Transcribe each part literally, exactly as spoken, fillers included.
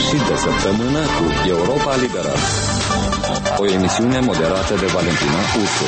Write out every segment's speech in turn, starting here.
sfârșit de săptămână cu Europa Liberă. O emisiune moderată de Valentina Ursu.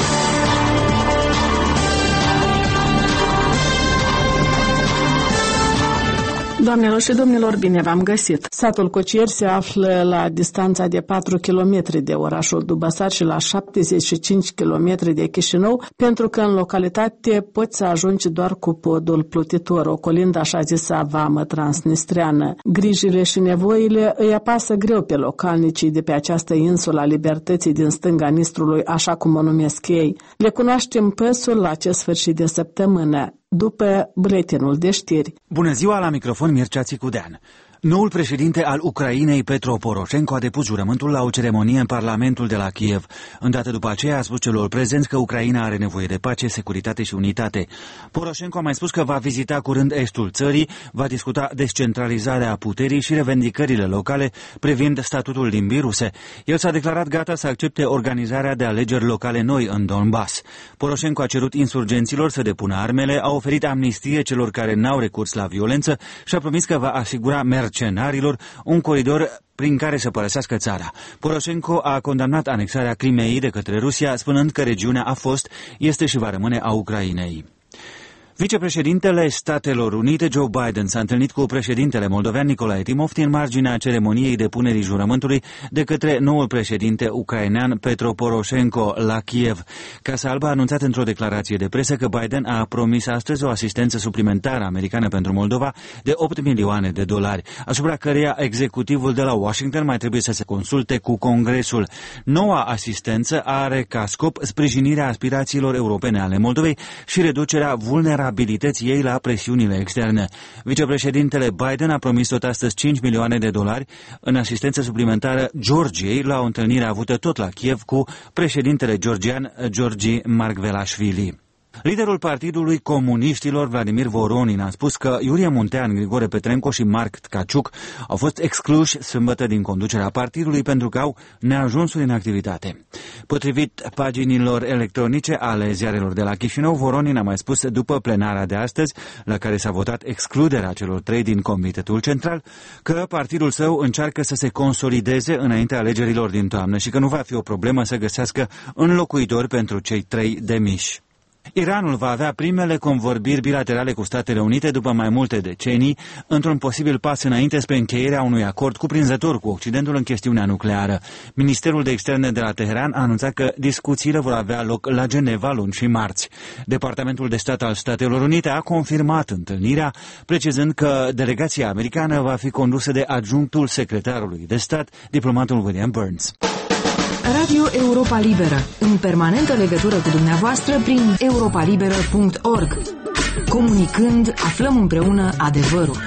Doamnelor și domnilor, bine v-am găsit! Satul Cocieri se află la distanța de patru kilometri de orașul Dubăsar și la șaptezeci și cinci kilometri de Chișinău, pentru că în localitate poți să ajungi doar cu podul plutitor, ocolind așa zisa vamă transnistreană. Grijile și nevoile îi apasă greu pe localnicii de pe această insulă a libertății din stânga Nistrului, așa cum o numesc ei. Le cunoaștem păsul la acest sfârșit de săptămână, după buletinul de știri. Bună ziua, la microfon Mircea Țicudean. Noul președinte al Ucrainei, Petro Poroșenko, a depus jurământul la o ceremonie în Parlamentul de la Kiev. Îndată după aceea a spus celor prezenți că Ucraina are nevoie de pace, securitate și unitate. Poroșenko a mai spus că va vizita curând estul țării, va discuta descentralizarea puterii și revendicările locale privind statutul limbii ruse. El s-a declarat gata să accepte organizarea de alegeri locale noi în Donbass. Poroșenko a cerut insurgenților să depună armele, a oferit amnistie celor care n-au recurs la violență și a promis că va asigura mercenarilor un coridor prin care să părăsească țara. Poroșenko a condamnat anexarea Crimeei de către Rusia, spunând că regiunea a fost, este și va rămâne a Ucrainei. Vicepreședintele Statelor Unite, Joe Biden, s-a întâlnit cu președintele moldovean Nicolae Timofti în marginea ceremoniei depunerii jurământului de către noul președinte ucrainean Petro Poroșenko la Kiev. Casa Albă a anunțat într-o declarație de presă că Biden a promis astăzi o asistență suplimentară americană pentru Moldova de opt milioane de dolari, asupra căreia executivul de la Washington mai trebuie să se consulte cu Congresul. Noua asistență are ca scop sprijinirea aspirațiilor europene ale Moldovei și reducerea vulnerabilității abilității ei la presiunile externe. Vicepreședintele Biden a promis tot astăzi cinci milioane de dolari în asistență suplimentară Georgiei la o întâlnire avută tot la Kiev cu președintele georgian Georgi Margvelashvili. Liderul Partidului Comuniștilor, Vladimir Voronin, a spus că Iurie Muntean, Grigore Petrenco și Marc Tkaciuc au fost excluși sâmbătă din conducerea partidului pentru că au neajunsuri în activitate. Potrivit paginilor electronice ale ziarelor de la Chișinău, Voronin a mai spus după plenara de astăzi, la care s-a votat excluderea celor trei din Comitetul Central, că partidul său încearcă să se consolideze înaintea alegerilor din toamnă și că nu va fi o problemă să găsească înlocuitori pentru cei trei demiși. Iranul va avea primele convorbiri bilaterale cu Statele Unite după mai multe decenii, într-un posibil pas înainte spre încheierea unui acord cuprinzător cu Occidentul în chestiunea nucleară. Ministerul de Externe de la Teheran a anunțat că discuțiile vor avea loc la Geneva luni și marți. Departamentul de Stat al Statelor Unite a confirmat întâlnirea, precizând că delegația americană va fi condusă de adjunctul secretarului de stat, diplomatul William Burns. Radio Europa Liberă, în permanentă legătură cu dumneavoastră prin europa liberă punct org. Comunicând, aflăm împreună adevărul.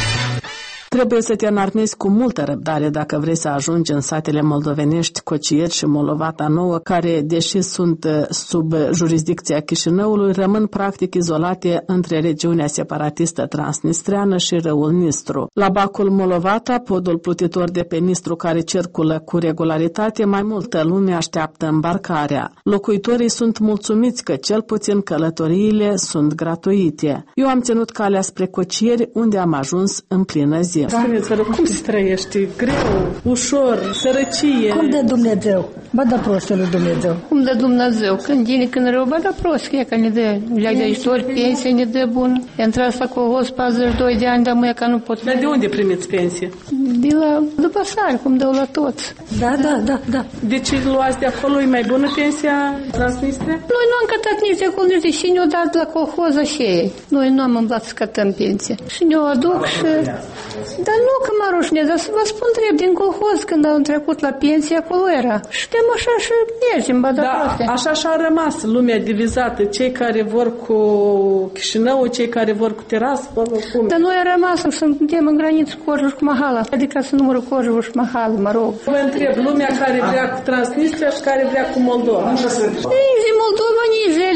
Trebuie să te înarmezi cu multă răbdare dacă vrei să ajungi în satele moldovenești Cocieri și Molovata Nouă, care, deși sunt sub jurisdicția Chișinăului, rămân practic izolate între regiunea separatistă transnistreană și râul Nistru. La Bacul Molovata, podul plutitor de pe Nistru care circulă cu regularitate, mai multă lume așteaptă îmbarcarea. Locuitorii sunt mulțumiți că cel puțin călătoriile sunt gratuite. Eu am ținut calea spre Cocieri, unde am ajuns în plină zi. Spuneți-vă, cum se trăiește? Greu, ușor, sărăcie? Cum de Dumnezeu? Ba da prostă lui Dumnezeu. Cum de Dumnezeu? Când bine, când rău, ba da prost, e că ne dă leag de ajutor, pensie ne dă bun. E intrat la colhoz patruzeci și doi de ani, dar mâine că nu pot. Dar de unde primiți pensie? De la după sari, cum dau la toți. Da, da, da, da. De ce luați de acolo? E mai bună pensia Transnistria? Noi nu am cătat nici de acolo, nici de și ne-au dat la colhoz și ei. Noi nu am îmblat să cătăm pensie. Și ne-o aduc și... Dar nu că mă rușine, dar să vă spun drept, din colhoz, când am trecut la pensie, acolo era. Și de așa și mergem, bă, da, așa și-a rămas lumea divizată. Cei care vor cu Chișinău, cei care vor cu Tiraspol, cum? Dar noi am rămas, suntem în graniță cu Corjul și Mahala. Adică să numărul Corjul și Mahala, mă rog. Vă întreb, lumea care vrea cu Transnistria și care vrea cu Moldova. Nici de Moldova, nici ele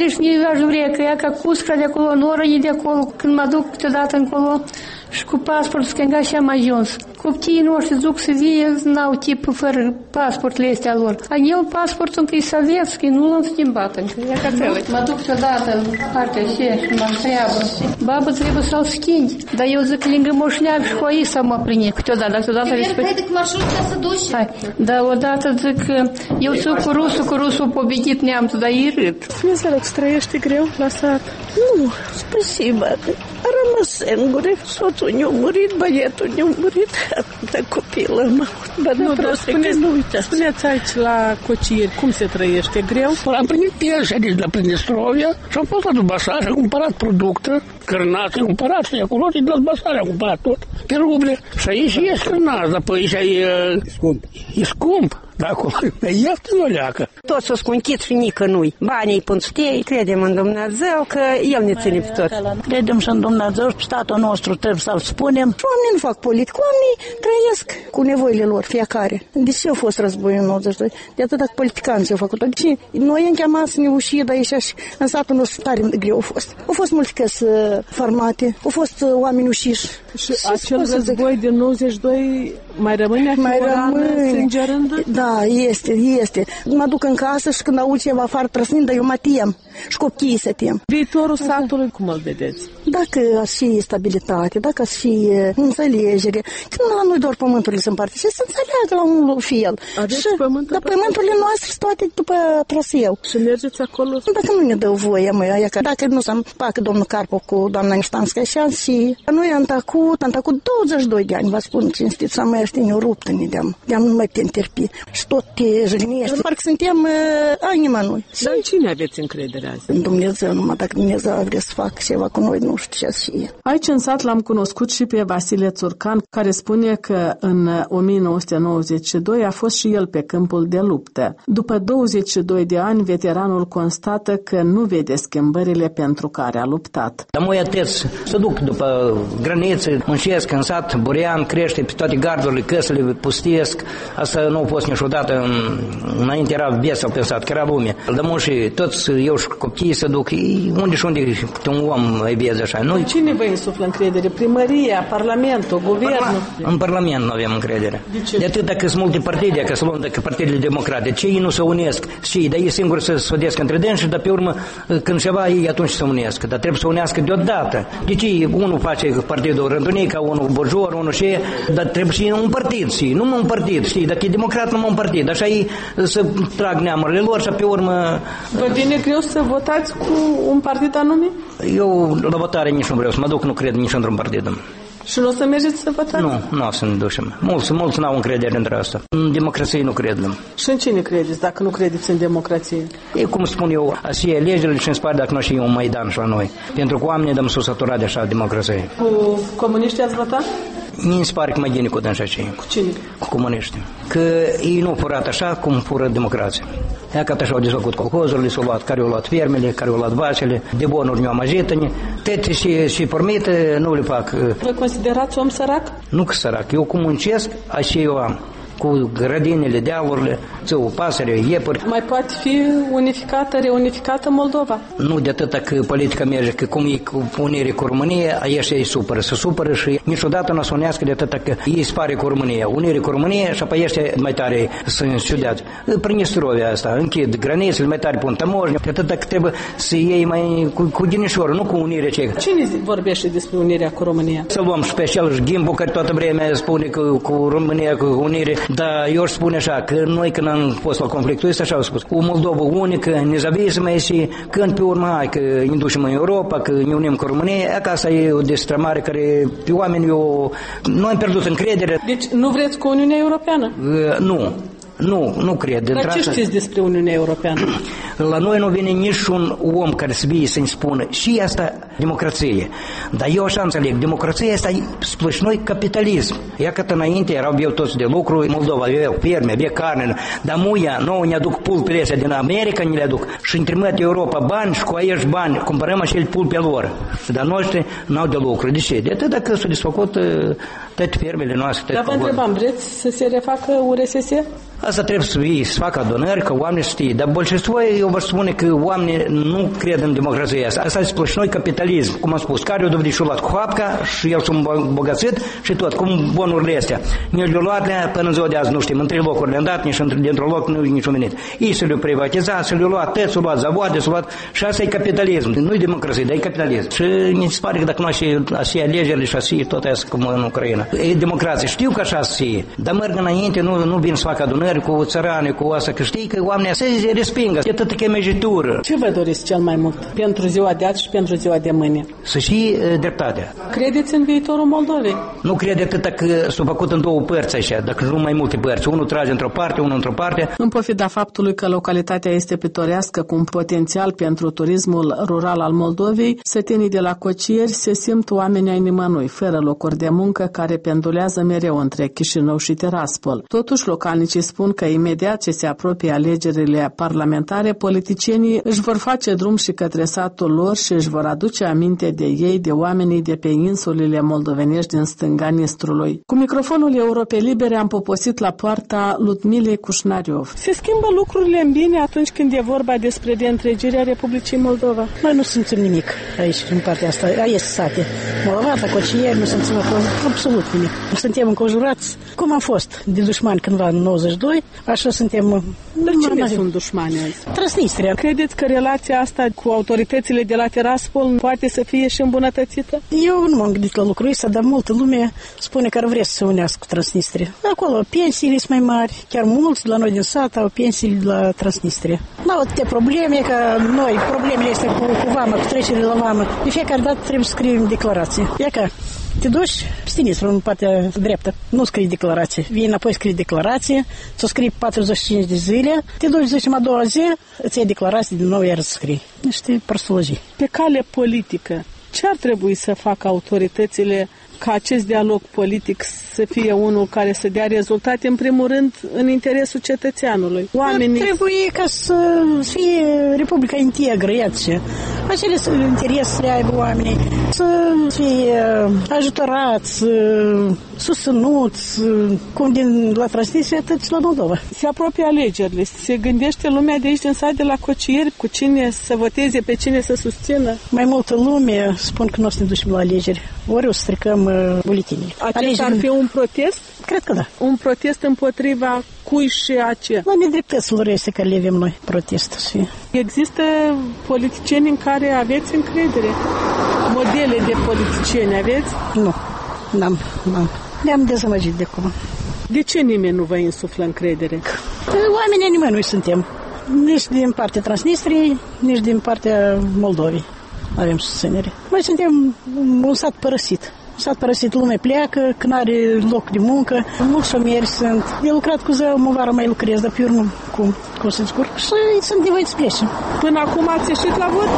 nici nici vrea, că ea ca cuscra de acolo, noră e de acolo, când mă duc câteodată încolo și cu pasportul scânga și am ajuns. Copiii noștri duc să vie, n-au tip fără pasportele astea lor. A el pasportul încă e sovietski, nu l-am schimbat încă. Mă duc câteodată în partea aceea și mă întreabă. Babă, trebuie să-l schimbi. Dar eu zic lângă moșneam și cu aici să mă prinde câteodată. Dar câteodată respect... Haide cu marșrutka să duci. Hai. Dar odată zic, eu țin cu rusul, cu rusul pobedit neamțul, dar e râd. Înțeleg, trăiește greu la sat? Nu, spasiba. A rămas singure. Soțul ne-a murit, băietul ne-a murit. Atâta copilă, mă. Bă, nu, dar spuneți, nu uitați. Spuneți aici la Cocieri, cum se trăiește greu? Am primit pensia de la Prinestrovia și am fost la Dubasare, am cumpărat producte, cărnați, am cumpărat și acolo și de la Dubasare am cumpărat tot, pe ruble. Și aici e cărnați, dar pe aici e scump. E scump. Dar acolo e ieftin o leacă. Tot s-o scumpit și nică nu-i. Banii pânstei, credem în Dumnezeu că El ne ține pe toți. Credem și în Dumnezeu și statul nostru trebuie să-l spunem. Și oamenii nu fac politică, oamenii trăiesc cu nevoile lor, fiecare. De ce a fost războiul în nouăzeci și doi? De atât dacă politicanii s-au făcut. Și noi am chemat să ne ușie de aici și în satul nostru tare greu a fost. Au fost multe căsi farmate, au fost oameni ușiși. Și acel război din nouăzeci și doi mai rămâne mai rămâne sângerândă? Da, este, este. Mă duc în casă și când aud ceva afară trăsnind, dar eu mă tem. Și copiii se tem. Viitorul satului, cum îl vedeți? Dacă ar fi stabilitate, dacă ar fi înțelegere, că nu la noi doar pământurile se împarte, și să înțeleagă la un fel. Aveți și, pământul? Dar pământurile noastre sunt toate după traseu. Și mergeți acolo? Dacă nu ne dă voie, măi, aia, că dacă nu să-mi facă domnul Carpov cu doamna Niștanska și am și... Noi am tăcut, am tăcut douăzeci și doi de ani, vă spun cinstit, să mai ăștia ne-o ruptă-ne de-am, de-am nu mai putem terpi. Și tot te jignești. Parcă suntem uh, anima noi. Dar în cine aveți încredere azi? În Dumnezeu, numai dacă Dumnezeu vrea să facă ceva cu noi, nu știu ce să fie. Aici în sat l-am cunoscut și pe Vasile Țurcan, care spune că în o mie nouă sute nouăzeci și doi a fost și el pe câmpul de luptă. După douăzeci și doi de ani, veteranul constată că nu vede schimbările pentru care a luptat. Dar moi atâți se duc după granițe, muncesc în sat, Burian, crește pe toate gardurile, căsile pustiesc. Asta nu a fost niciodată, înainte era viața pe sat, că era lume. Dar moșii, toți eu și copiii se duc, unde și unde un om îi vezi așa. Noi... Cine vă insuflă încredere? Primăria, Parlamentul, Guvernul? În Parlament nu avem încredere. De, de atât dacă sunt multe partide, că să luăm dacă partidele democrate, ce ei nu se unesc, și dar ei singuri să se odesc între dânsi și de pe urmă, când ceva, ei atunci se unesc. Dar trebuie să unească deodată. De ce unul face partidul Rândunica, unul Bojor, unul și dar trebuie și un partid, și nu un partid, știi, dacă e democrat, nu un partid. Așa ei să trag neamurile lor și pe urmă... Vă vine greu să votați cu un partid anume? Eu la votare nici nu vreau să mă duc, nu cred nici într-un partid. Și nu o să mergeți să votați? Nu, nu o să ne ducem. Mulți, mulți n-au încredere între asta. În democrație nu cred. Și în cine credeți dacă nu credeți în democrație? E cum spun eu, așa e legile și în spate dacă nu și e un Maidan și la noi. Pentru că oamenii dăm sus saturat de așa democrație. Cu comuniștii ați votat? Mi se pare că mai bine cu dânsa cei. Cu cine? Cu comuniștii. Că ei nu furat așa cum fură democrația. Ea că așa au desfăcut colhozurile, s-au luat, care au luat fermele, care au luat vasele, de bonuri ne-au amăjităni. Tete și, și pormite nu le fac. Vă considerați om sărac? Nu că sărac. Eu cum muncesc, așa eu am. Cu grădinile, dealurile, țău, pasăre, iepuri. Mai poate fi unificată, reunificată Moldova? Nu de atât că politica merge, că cum e cu unire cu România, aici ei supără, se supără și niciodată nu o să unească de atât că ei spare cu România. Unire cu România și apoi ăștia mai tare să înșudeați. Prinestrovia asta, închid granițele, mai tare pun tamoșni, de atât că trebuie să iei mai cu, cu dinișorul, nu cu unire cei. Cine vorbește despre unirea cu România? Să luăm special și Gimbu, care toată vremea spune că cu România, cu unire. Dar eu aș spune așa, că noi când am fost la conflictul ăsta, așa au spus, cu Moldova unică, nezavismă și când pe urmă, hai, că ne ducem în Europa, că ne unim cu România, că asta e o destrămare care pe oameni eu, noi am pierdut încredere. Deci nu vreți cu Uniunea Europeană? Uh, nu. Nu, nu cred. Dar ce știți despre Uniunea Europeană? La noi nu vine niciun om care să vie să-mi spună și asta democrație. Dar eu așa înțeleg, democrația asta e splășnoi capitalism. Ia că înainte erau eu toți de lucru, Moldova avea ferme, avea carne, dar muia, nouă ne aduc pulpele astea din America, ne le aduc și îmi trimit Europa bani și cu aici bani, cumpărăm acele pulpe lor. Și dar noștri n-au de lucru. De ce? De atât dacă s-au desfăcut toate fermele noastre. Dar vă întrebam, vreți să se refacă U R S S? Asta trebuie să fie, să facă adunări, că oamenii știe. Dar bolșevistoi, eu vă spune că oamenii nu cred în democrația asta. Asta este splășnoi capitalism. Cum am spus, care o dovedit și-o luat cu hapca și el s-a îmbogățit și tot, cum bonurile astea. Nici le-au luat până în ziua de azi, nu știm, în trei locuri le-am dat, nici dintr-un loc nu nici un minut. Ei se le-au privatizat, se le-au luat tăți, s-au luat zavoade, s-au luat și asta e capitalism. Nu e democrație, dar e capitalism. Și mi se pare că dacă nu așa, așa alegerile și așa tot asta cum în Ucraina. E democrație, știu că așa să fie, dar merg înainte, nu, nu vin să facă adunări cu țărane, cu asta, că știi că oamenii se respingă. E atât chemejitură. Ce vă doriți cel mai mult pentru ziua de azi și pentru ziua de mâine? Să și dreptatea. Credeți în viitorul Moldovei? Nu crede atât că s-a făcut în două părți așa, dacă nu mai multe părți. Unul trage într-o parte, unul într-o parte. În pofida faptului că localitatea este pitorească cu un potențial pentru turismul rural al Moldovei, sătenii de la Cocieri se simt oameni ai nimănui, fără locuri de muncă, care pendulează mereu între Chișinău și Tiraspol. Totuși, localnicii spun că imediat ce se apropie alegerile parlamentare, politicienii își vor face drum și către satul lor și își vor aduce aminte de ei, de oamenii de pe insulele moldovenești din stânga Nistrului. Cu microfonul Europei Libere am poposit la poarta Ludmilei Cușnariov. Se schimbă lucrurile în bine atunci când e vorba despre reîntregirea Republicii Moldova? Noi nu simțim nimic aici, în partea asta. Aici sate. Molovata, Cocieri, nu simțim absolut nimic. Suntem înconjurați, cum am fost de dușmani cândva în nouăzeci și doi, așa suntem. Dar cine sunt dușmani azi? Transnistria. Credeți că relația asta cu autoritățile de la Tiraspol poate să fie și îmbunătățită? Eu nu m-am gândit la lucrul ăsta, dar multă lume spune că ar vrea să se unească cu Transnistria. Acolo pensiile sunt mai mari, chiar mulți la noi din sat au pensii la Transnistria. Nu au atâtea probleme ca noi, problemele astea cu, cu vamă, cu trecerile la vamă. De fiecare dată trebuie să scriem declarație. Ia că te duci, Sinistru, în partea dreaptă, nu scrii declarație. Vii înapoi, scrii declarație, ți-o scrii patruzeci și cinci de zile, te duci, zicem, a doua zi, îți iei declarație din nou, iar să scrii. Niște prostologii. Pe cale politică, ce ar trebui să facă autoritățile ca acest dialog politic să fie unul care să dea rezultate, în primul rând, în interesul cetățeanului? Oamenii... Ar trebui ca să fie Republica integră, iată ce. Acele interese să le aibă oamenii, să fie ajutorați, susținuți, cum din la Transnistria, atât la Moldova. Se apropie alegerile. Se gândește lumea de aici din sat, de la Cocieri, cu cine să voteze, pe cine să susțină? Mai multă lume spun că nu o să ne ducem la alegeri. Ori o să stricăm uh, buletinile. Acesta ar fi un protest? Cred că da. Un protest împotriva cui și a ce? La nedreptăților este care le avem noi, protest să fie. Există politicieni în care aveți încredere? Modele de politicieni aveți? Nu, n-am, n-am. Le-am dezamăgit de acum. De ce nimeni nu vă insuflă încredere? Oamenii nimeni nu suntem. Nici din partea Transnistriei, nici din partea Moldovei avem susținere. Noi suntem un sat părăsit. Un sat părăsit, lumea pleacă, că n-are loc de muncă, mulți șomeri sunt. De lucrat cu zău, mă vară mai lucrez, dar pe urmă cum, cum să descurc. Și sunt nevoiți să plece. Până acum ați ieșit la vot?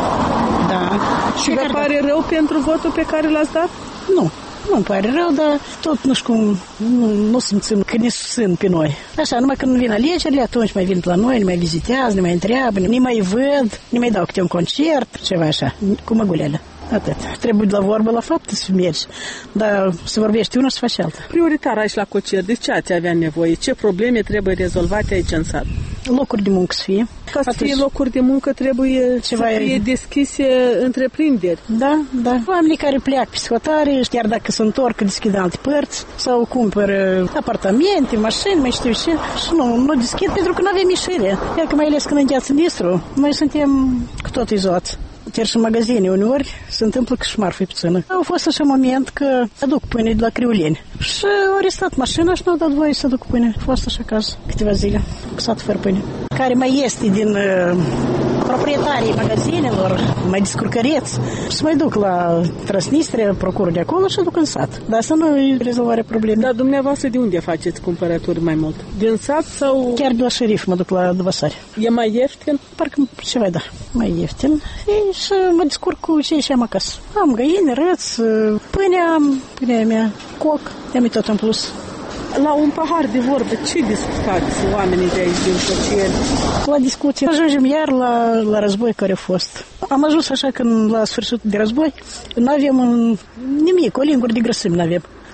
Da. Și vă pare rău pentru votul pe care l-ați dat? Nu. Nu-mi pare rău, dar tot nu știu cum, nu, nu simțim că ne susțin pe noi. Așa, numai când vin alegerile, atunci mai vin la noi, ne mai vizitează, ne mai întreabă, ne mai văd, ne mai dau câte un concert, ceva așa, cu măgulele. Atât. Trebuie de la vorbă la faptă să mergi, dar să vorbești una, să faci alta. Prioritar aici la Cocieri, de ce ați avea nevoie? Ce probleme trebuie rezolvate aici în sat? Locuri de muncă să fie. Ca să fie locuri de muncă trebuie ceva să fie deschise întreprinderi. Da, da. Oamenii care pleacă pe sfătare, chiar dacă se întorc, deschid alte părți sau cumpără apartamente, mașini, mai știu ce, și nu, nu deschid pentru că nu avem ieșire. Iar că mai ales când îngheață Nistru, noi suntem cu tot izolați. Chiar și în magazine uneori se întâmplă că și marfă pe țână. Au fost așa moment că aduc pâine de la Criuleni și au arestat mașina și nu au dat voie să aduc pâine. A fost așa caz câteva zile, cu sat fără pâine. Care mai este din uh, proprietarii magazinelor, mai descurcăreți, și mai duc la Transnistria, procurul de acolo și aduc în sat. Dar asta nu e rezolvarea problemei. Dar dumneavoastră de unde faceți cumpărături mai mult? Din sat sau... Chiar de la șerif mă duc la Dvăsari. E mai ieftin? Parcă ceva, da, mai ieftin. E, și mă descurc cu ce ieșeam acasă. Am găini, răț, pâine am, pâinea mea, coc, i-am tot în plus. La un pahar de vorbă, ce discutați oamenii de aici din Cocieri? La discuții. Ajungem iar la, la război care a fost. Am ajuns așa că la sfârșitul de război nu avem nimic, o lingură de grăsimi nu avem.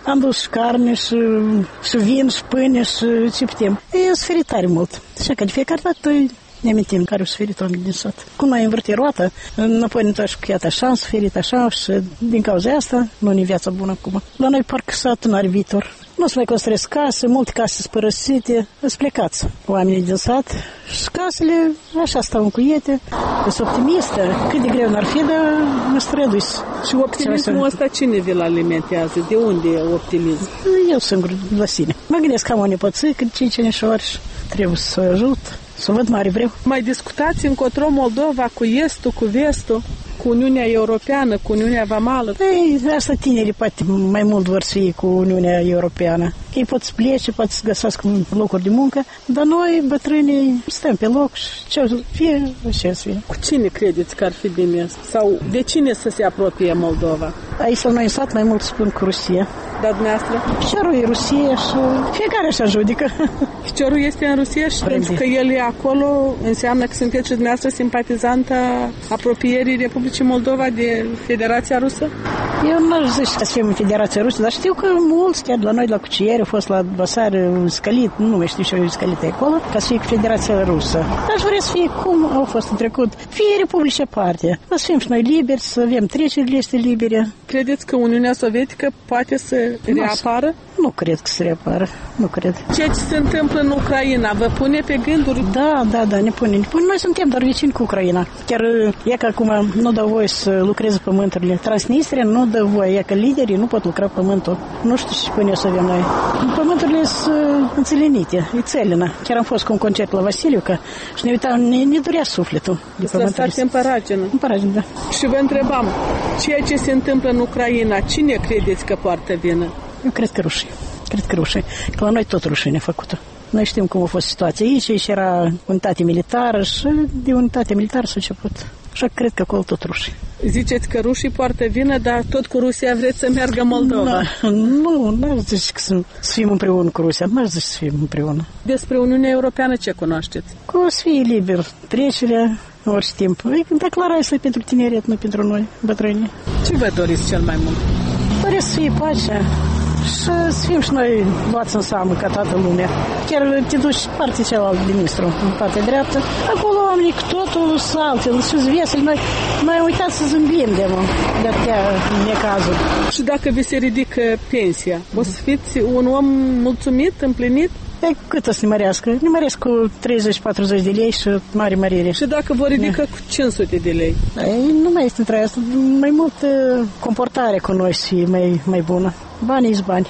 Am dus și carne, și, și vin, și pâine, și ce putem. E suferit tare mult. Așa că de fiecare dată ne amintim care au suferit oamenii din sat. Cum noi învârti roata, înapoi ne întoarce cu iată așa, am suferit așa și din cauza asta nu ne viața bună acum. La noi parcă satul nu are viitor. Nu se mai construiesc case, multe case sunt părăsite, sunt plecați oamenii din sat și casele așa stau încuiete. Sunt optimistă, cât de greu n-ar fi, dar mă străduiți. Și optimismul ăsta cine vi-l alimentează? De unde e optimism? Eu singur, la sine. Mă gândesc că am o nepoțică, cinci cinișori și trebuie să ajut, să văd mare vreau. Mai discutați încotro Moldova cu estul, cu vestul, cu Uniunea Europeană, cu Uniunea Vamală? Ei, asta tinerii poate mai mult vor fi cu Uniunea Europeană. Ei pot să plece, pot să găsească locuri de muncă, dar noi, bătrânii, stăm pe loc și ce o să fie, ce o să fie. Cu cine credeți că ar fi bine? Sau de cine să se apropie Moldova? Aici la noi în sat mai mult spun cu Rusia. Dar dumneavoastră? Piciorul e Rusia și fiecare așa judică. Piciorul este în Rusia și pentru că el e acolo, înseamnă că sunteți și dumneavoastră simpatizanta apropierii Republicii Moldova de Federația Rusă? Eu nu zic că să fim în Federația Rusă, dar știu că mulți, chiar la noi la Cucieri, au fost la Basar, Scalit, nu mai știu ce au Scalit acolo, ca să fie cu Federația Rusă. Aș vrea să fie cum au fost în trecut, fie republici aparte. Să fim și noi liberi, să avem trecerile este libere. Credeți că Uniunea Sovietică poate să reapară? Nu cred că se reapară, nu cred. Ceea ce se întâmplă în Ucraina, vă pune pe gânduri? Da, da, da, ne pune. Ne pune. Noi suntem doar vecini cu Ucraina. Chiar e că acum nu dă voie să lucreze pământurile. Transnistria nu dă voie, e că liderii nu pot lucra pământul. Nu știu ce pune să avem noi. Pământurile sunt înțelenite, e țelină. Chiar am fost cu un concert la Vasiliuca și ne uitam, ne, ne durea sufletul. Să lăsați în paragină. În paragină, da. Și vă întrebam, ceea ce se întâmplă în Ucraina, cine credeți că poartă vină? Eu cred că rușii. Cred că rușii. Că la noi tot rușine făcută. Noi știm cum a fost situația aici, aici era unitate militară și de unitate militară s-a început. Așa cred că acolo tot rușii. Ziceți că rușii poartă vină, dar tot cu Rusia vreți să meargă Moldova. No, nu, nu aș zice că să, să fim împreună cu Rusia, nu aș zice să fim împreună. Despre Uniunea Europeană ce cunoașteți? Că o să fie liber trecerea orice timp. Declarația asta e pentru tineret, nu pentru noi, bătrâni. Ce vă doriți cel mai mult? Doresc să fie pacea și să fim și noi luați în seamă ca toată lumea. Chiar te duci partea cealaltă de ministru, în partea dreaptă. Acolo oamenii cu totul sunt altfel, sunt veseli. Noi, noi uitat să zâmbim de mă, de atâtea necazuri. Și dacă vi se ridică pensia, o să fiți un om mulțumit, împlinit? E, cât o să ne mărească? Ne măresc cu treizeci patruzeci de lei și mare mărire. Și dacă vă ridică ne. cu cinci sute de lei? Ei, nu mai este întreaga asta. Mai mult comportare cu noi să fie mai, mai bună. Banii sunt bani.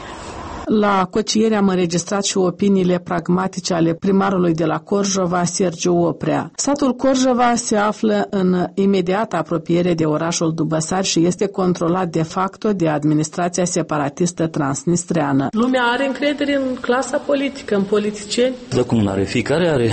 La Cocieri am înregistrat și opiniile pragmatice ale primarului de la Corjova, Sergiu Oprea. Satul Corjova se află în imediată apropiere de orașul Dubăsari și este controlat de facto de administrația separatistă transnistreană. Lumea are încredere în clasa politică, în politicieni? Da, cum nu are? Fiecare are...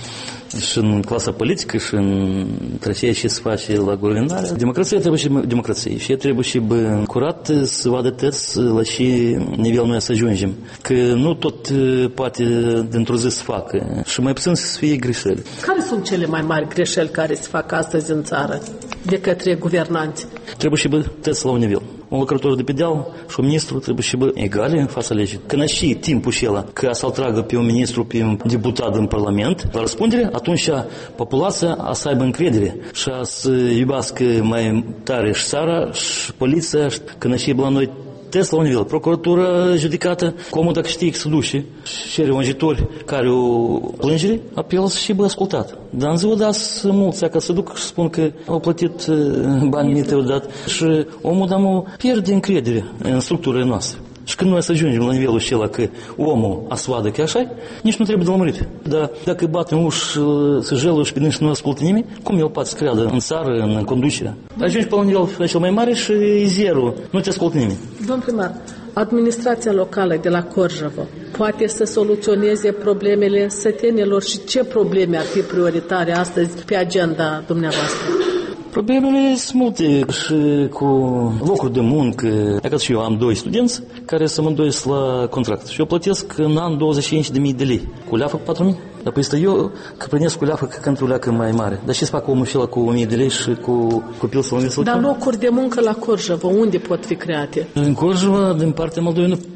și în clasa politică și între ceea ce se face la guvernare. Democrația trebuie și democrație și trebuie și bă, curat să vadă tăți la ce nivel noi să ajungem. Că nu tot poate dintr-o zi să facă și mai puțin să fie greșeli. Care sunt cele mai mari greșeli care se fac astăzi în țară de către guvernanți? Trebuie și bă, tăți la un nivel. Un lucrător de pe deal și un ministru trebuie și bă, egale în fața legii. Când și timpul acela că să-l tragă pe un ministru, pe un deputat în Parlament la răspundere, atunci populația a să aibă încredere și a să iubească mai tare și țara și poliția. Când și la noi test la un nivel, procuratură judecată, comul dacă știe că se duce și cere ungitori care o plângere, apel și bă ascultat. Dar în ziua de azi mulți ca să duc și spun că au plătit bani mici odată și omul dăm pierde încredere în structurile noastre. Și când noi să ajungem la nivelul acela că omul a să vadă că așa, nici nu trebuie de lămurit. Dar dacă bate în uși, să jelă și pe dâns și nu ascultă nimeni, cum el poate să creadă în țară, în conducere? Ajungi pe un nivel cel mai mare și e zero, nu te ascultă nimeni. Domn primar, administrația locală de la Corjova poate să soluționeze problemele sătenilor și ce probleme ar fi prioritare astăzi pe agenda dumneavoastră? Problemele sunt multe și cu locuri de muncă. Dacă și eu am doi studenți care să mă îndoiesc la contract și eu plătesc în an douăzeci și cinci de mii de lei. Cu leafă cu patru mii? Dar păi eu că prănesc cu leafă că când o leacă mai mare. Dar ce să fac omul și la cu o mie de lei și cu copil să-l înveți? Dar locuri de muncă la Corjova, unde pot fi create? În Corjova, din partea Moldovei, nu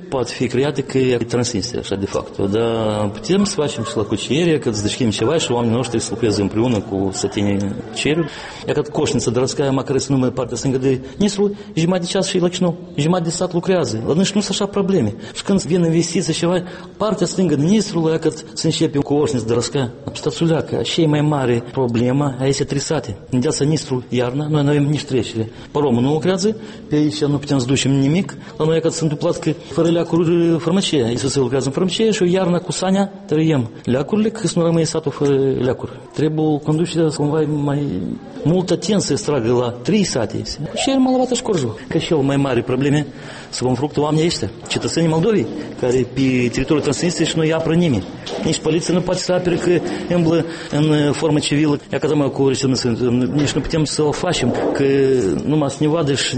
poate fi create că e Transnistria, așa de fapt. Dar putem să facem și la cuciere, că să deschidem ceva și oamenii noștri să lucreze împreună cu sătenii ceruri. Ia că Coșnița, Dărăscaia, măcar să numai partea stângă de Nistru, jumătate de ceas și la Chișinău, jumătate de sat lucrează. La noi nu sunt așa probleme. Și când vin investiții și ceva, partea stângă de Nistru, ia că să începem cu Coșnița, Dărăscaia, stațuleacă, așa e mai mare problema, aici e trisate. În deața Nistru, iarna, noi nu avem nici trecere. Paromul nu lucrează, pe aici nu putem să ducem nimic, la noi că s-a întâmplat că fără leacuri farmacie, ei să lucrează în farmacie și iarna cu Sania trăiem leacurile, că să nu rămâne satul fără leacuri. Trebuie conducerea cumva mai mult atenție să tragă la trei sate. Și el m-a luat și Corjul. Că și el mai mari probleme să confruntă oamenii ăștia, cetățenii Moldovei, care pe teritoriul Transnistriei și nu îi apără nimeni. Nici poliția nu poate să apere că îmblă în formă civilă. Ia că mă cu nici nu putem să o facem, că numai să ne vadă și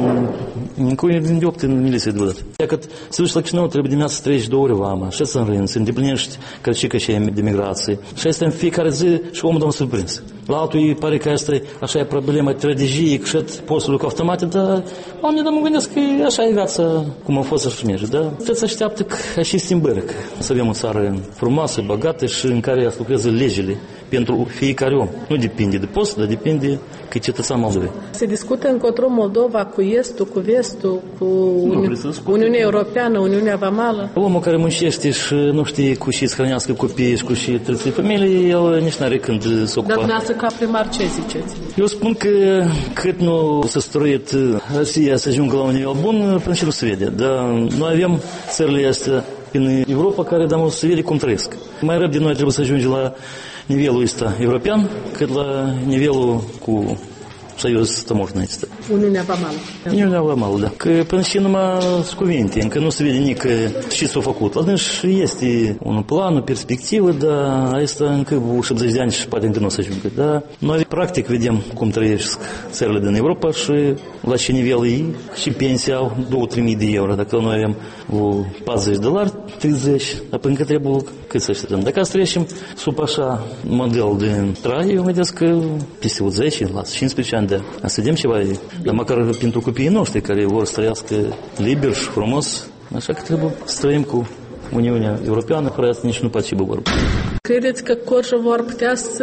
nicoi din deopt în miliție de vădată. Ia că să duci la Chișinău, trebuie dimineața să treci două ore vama, și să înrând, să îndeplinești cărcică și de migrație. Și asta în fiecare zi și omul domnul surprins. La altul îi pare că asta e așa e problema strategiei, și poți să lucru automate, dar oamenii nu mă gândesc că așa e viața cum a fost să merge. Dar trebuie să așteaptă că așa schimbări, să avem o țară frumoasă, bogată și în care să lucreze legile pentru fiecare om. Nu depinde de post, dar depinde că e cetățean Moldovei. Se discută încotro Moldova cu Estul, cu Vestul, cu Uni... Uniunea Europeană, Uniunea Vamală. Omul care muncește și nu știe cu și să hrănească copiii și cu și trății familie, el nici n-are când să ocupa. Dar dumneavoastră ca primar ce ziceți? Eu spun că cât nu s-a străit Rusia să ajungă la un nivel bun, până și nu se vede. Dar noi avem țările astea în Europa care dar nu se vede cum trăiesc. Mai răbde noi trebuie să ajungem la nivelul ăsta european, cât la nivelul cu Союз таможенный. Uniunea Vamală. Uniunea Vamală, da. Că până și numai с cuvinte, încă nu se vede nici ce s-a făcut. La dânsi este un plan, o perspectivă, dar asta încă șaptezeci de ani și poate încă nu o să ajungă. Dar noi practic vedem cum trăiesc țările din Europa și la ce nivel e și pensia au două-trei mii de euro. Dacă noi avem patruzeci de dolari, treizeci, dar încă trebuie cât să așteptăm. Dacă să trecem sub așa model de trai, eu mă gândesc că peste zece, la cincisprezece ani de a să vedem ceva, dar măcar pentru copiii noștri care vor să trăiască liber și frumos, așa că trebuie să trăim cu Uniunea Europeană, fără asta nici nu poate și vorba. Credeți că Corjova ar putea să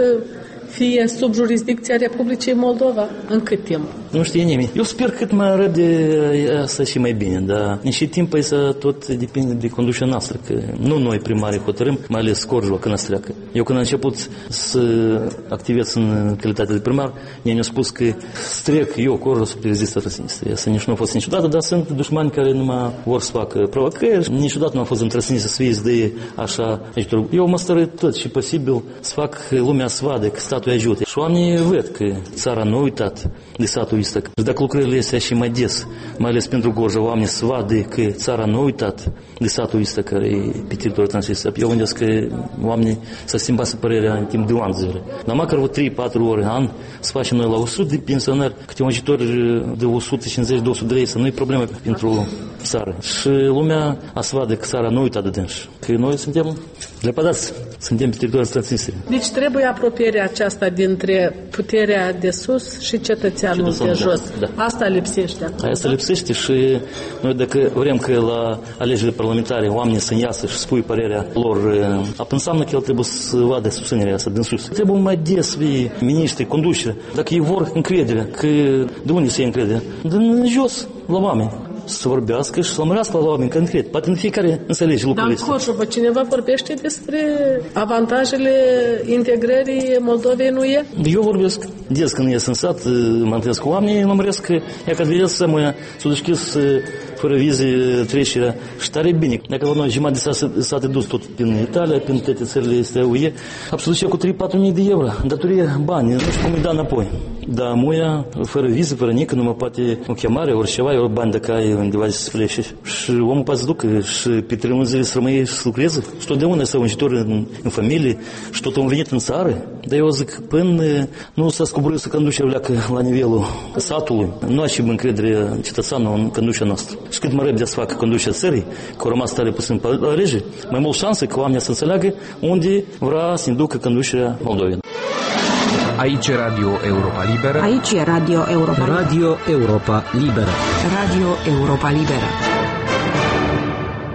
fie sub jurisdicția Republicii Moldova? În cât timp? Nu știe nimeni. Eu sper cât mai repede asta și mai bine, dar în și timp să tot depinde de conducerea noastră, că nu noi primarii hotărâm, mai ales Corjova când se treacă. Eu când am început să activez în calitate de primar, ei ne-au spus că strec eu Corjova să rezistă Transnistria. Să nici nu a fost niciodată, dar sunt dușmani care nu mai vor să facă provocări. Niciodată nu a fost în Transnistria să fie de așa ajutor. Eu mă stărui tot și posibil să fac lumea să vadă că statul ajută. Și oamenii văd că țara nu a uitat de satul ăsta. Și dacă lucrările astea și mai des, mai ales pentru Gorja, oamenii să vadă că țara nu a uitat de satul ăsta care e pe teritoriul Transnistriei. Eu gândesc că oamenii să schimbase părerea în timp de un an de zile. Dar măcar o trei patru ore în an să facem noi la o sută de pensionari, câte un ajutor de o sută cincizeci două sute de lei, să nu e problemă pentru țară. Și lumea a să vadă că țara nu a uitat de dânsi. Că noi suntem lepădați, suntem pe teritoriul Transnistriei. Deci trebuie apropierea aceasta dintre puterea de sus și cetățeanul de jos. Da. Asta lipsește. Asta lipsește și noi dacă vrem că la alegerile parlamentare oamenii să iasă și spui părerea lor, apă înseamnă că el trebuie să vadă susținerea asta din sus. Trebuie mai des fi miniștri, conducere. Dacă ei vor încredere, că de unde să iei încredere? Din jos, la oameni. Să vorbească și să lămurească la oameni concret. Poate în fiecare înțelege lucrurile astea. Dar în Corjova cineva vorbește despre avantajele integrării Moldovei, nu e? Eu vorbesc. Des când ies în sat, mă întâlnesc cu oamenii, lămuresc că, ea că vedeți să mă s-o deschis fără vize trecerea și tare bine. Dacă la noi jumătate de sat e dus tot prin Italia, prin toate țările astea U E, absolut cu trei patru mii de euro. Datorie bani, nu știu cum îi da înapoi. Dar muia, fără viză, fără nică, nu mă poate o chemare, ori ceva, ori bani dacă ai undeva să se plece. Și omul poate să ducă și pe trei luni zile să rămâie și să lucreze. Și totdeauna să unjitor în, în familie și tot un venit în țară. Dar eu zic, până nu s-a scoborât să conducerea leacă la nivelul satului, nu așim încredere cetățeanul în conducerea noastră. Și cât mai repede să facă conducerea țării, că au rămas tare puțin pe rege, mai mult șanse că oamenii să înțeleagă unde vrea să inducă conducerea Moldovei. Aici e Radio Europa Liberă. Aici e Radio Europa Liberă. Radio Europa Liberă. Radio Europa Liberă.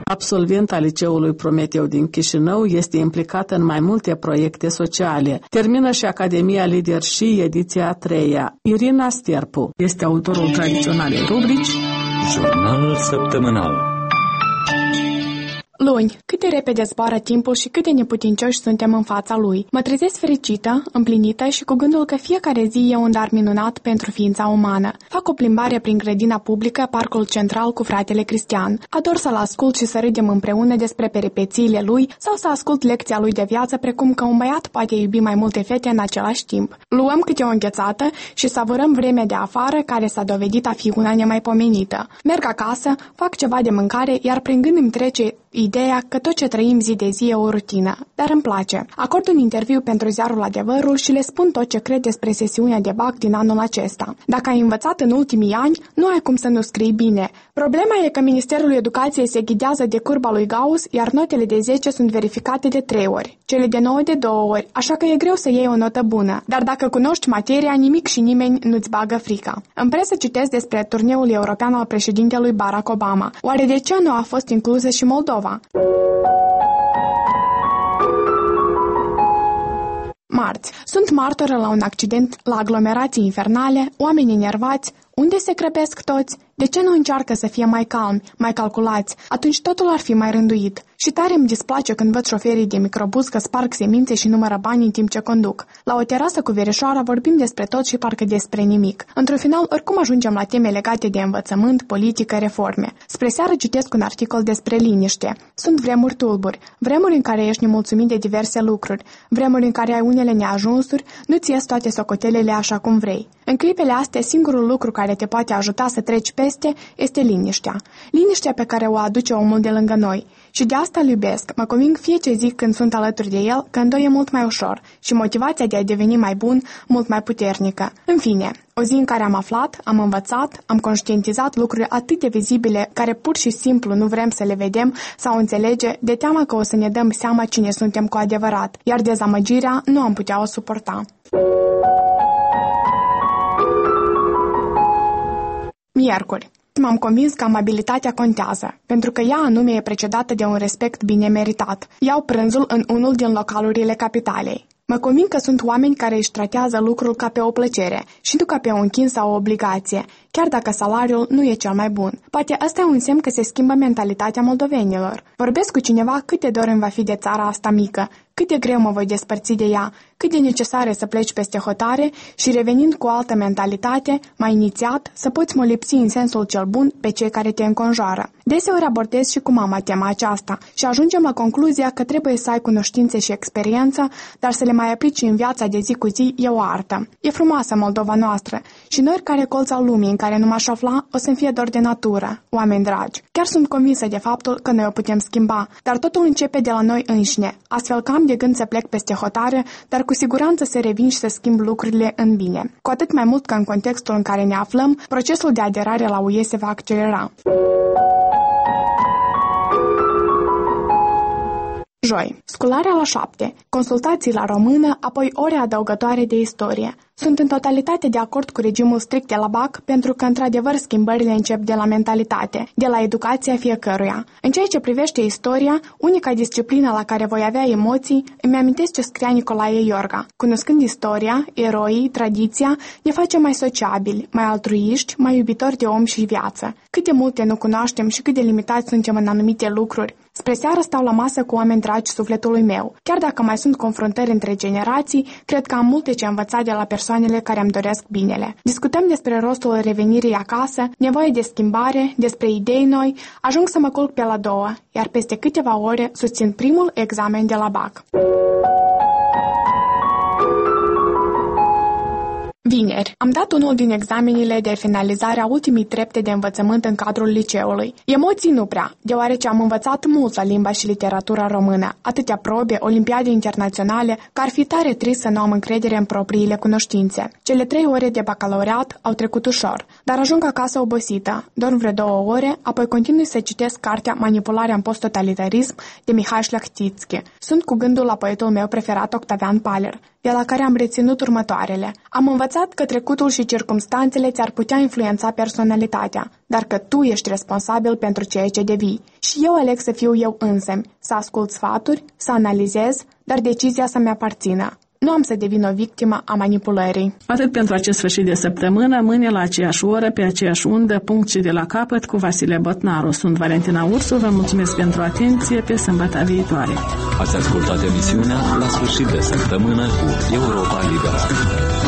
Absolvent al Liceului Prometeu din Chișinău, este implicată în mai multe proiecte sociale. Termină și Academia Lider și ediția a treia. Irina Sterpu este autorul tradiționalei rubrici Jurnalul săptămânal. Luni, cât de repede zboară timpul și cât de neputincioși suntem în fața lui. Mă trezesc fericită, împlinită și cu gândul că fiecare zi e un dar minunat pentru ființa umană. Fac o plimbare prin grădina publică, parcul central cu fratele Cristian. Ador să-l ascult și să râdem împreună despre peripețiile lui sau să ascult lecția lui de viață, precum că un băiat poate iubi mai multe fete în același timp. Luăm câte o înghețată și savurăm vremea de afară, care s-a dovedit a fi una nemaipomenită. Merg acasă, fac ceva de mâncare, iar prin gând îmi trece ideea că tot ce trăim zi de zi e o rutină, dar îmi place. Acord un interviu pentru ziarul Adevărul și le spun tot ce cred despre sesiunea de bac din anul acesta. Dacă ai învățat în ultimii ani, nu ai cum să nu scrii bine. Problema e că Ministerul Educației se ghidează de curba lui Gauss, iar notele de zece sunt verificate de trei ori, cele de nouă de două ori, așa că e greu să iei o notă bună. Dar dacă cunoști materia, nimic și nimeni nu-ți bagă frica. În presă citesc despre turneul european al președintelui Barack Obama. Oare de ce nu a fost inclusă și Moldova? Marți. Sunt martoră la un accident la aglomerații infernale, oameni enervați. Unde se crăpesc toți? De ce nu încearcă să fie mai calmi, mai calculați? Atunci totul ar fi mai rânduit. Și tare îmi displace când văd șoferii de microbuz că sparg semințe și numără bani în timp ce conduc. La o terasă cu verișoara vorbim despre tot și parcă despre nimic. Într-un final, oricum ajungem la teme legate de învățământ, politică, reforme. Spre seară citesc un articol despre liniște. Sunt vremuri tulburi, vremuri în care ești nemulțumit de diverse lucruri, vremuri în care ai unele neajunsuri, nu-ți ies toate socotelele așa cum vrei. În clipele astea, singurul lucru care te poate ajuta să treci peste este liniștea. Liniștea pe care o aduce omul de lângă noi. Și de asta îl iubesc. Mă conving fiecare zi când sunt alături de el că îndoi e mult mai ușor și motivația de a deveni mai bun mult mai puternică. În fine, o zi în care am aflat, am învățat, am conștientizat lucruri atât de vizibile care pur și simplu nu vrem să le vedem sau înțelege, de teamă că o să ne dăm seama cine suntem cu adevărat, iar dezamăgirea nu am putea o suporta. Miercuri. M-am convins că amabilitatea contează, pentru că ea anume e precedată de un respect bine meritat. Iau prânzul în unul din localurile capitalei. Mă convin că sunt oameni care își tratează lucrul ca pe o plăcere și nu ca pe un chin sau o obligație, chiar dacă salariul nu e cel mai bun. Poate ăsta e un semn că se schimbă mentalitatea moldovenilor. Vorbesc cu cineva cât de dor îmi va fi de țara asta mică, cât de greu mă voi despărți de ea, cât de necesare să pleci peste hotare și revenind cu o altă mentalitate, mai inițiat, să poți molipsi în sensul cel bun pe cei care te înconjoară. Deseori abordez și cu mama tema aceasta și ajungem la concluzia că trebuie să ai cunoștințe și experiență, dar să le mai aplici în viața de zi cu zi e o artă. E frumoasă Moldova noastră și noi care colț al lumii în care nu m-aș afla o să-mi fie dor de natură, oameni dragi. Chiar sunt convinsă de faptul că noi o putem schimba, dar totul începe de la noi înșine, astfel că am de gând să plec peste hotare, dar cu siguranță să revin și să schimb lucrurile în bine. Cu atât mai mult că în contextul în care ne aflăm, procesul de aderare la U E se va accelera. Joi. Scularea la șapte. Consultații la română, apoi ore adăugătoare de istorie. Sunt în totalitate de acord cu regimul strict de la B A C pentru că, într-adevăr, schimbările încep de la mentalitate, de la educația fiecăruia. În ceea ce privește istoria, unica disciplină la care voi avea emoții, îmi amintesc ce scria Nicolae Iorga. Cunoscând istoria, eroii, tradiția, ne facem mai sociabili, mai altruiști, mai iubitori de om și viață. Cât de multe nu cunoaștem și cât de limitați suntem în anumite lucruri. Spre seară stau la masă cu oameni dragi sufletului meu. Chiar dacă mai sunt confruntări între generații, cred că am multe ce învăța de la persoanele care îmi doresc binele. Discutăm despre rostul revenirii acasă, nevoie de schimbare, despre idei noi, ajung să mă culc pe la două, iar peste câteva ore susțin primul examen de la B A C. Vineri. Am dat unul din examenele de finalizare a ultimii trepte de învățământ în cadrul liceului. Emoții nu prea, deoarece am învățat mult la limba și literatura română, atâtea probe, olimpiade internaționale, că ar fi tare trist să nu am încredere în propriile cunoștințe. Cele trei ore de bacalaureat au trecut ușor, dar ajung acasă obosită, dorm vreo două ore, apoi continui să citesc cartea Manipularea în posttotalitarism de Mihai Șlahtitski. Sunt cu gândul la poetul meu preferat Octavian Paler. de la care am reținut următoarele. Am învățat că trecutul și circumstanțele ți-ar putea influența personalitatea, dar că tu ești responsabil pentru ceea ce devii. Și eu aleg să fiu eu însămi, să ascult sfaturi, să analizez, dar decizia să-mi aparțină. Nu am să devin o victimă a manipulării. Atât pentru acest sfârșit de săptămână, mâine la aceeași oră, pe aceeași undă, punct și de la capăt, cu Vasile Botnaru. Sunt Valentina Ursu, vă mulțumesc pentru atenție, pe sâmbătă viitoare. Ați ascultat emisiunea La sfârșit de săptămână cu Europa Liberă.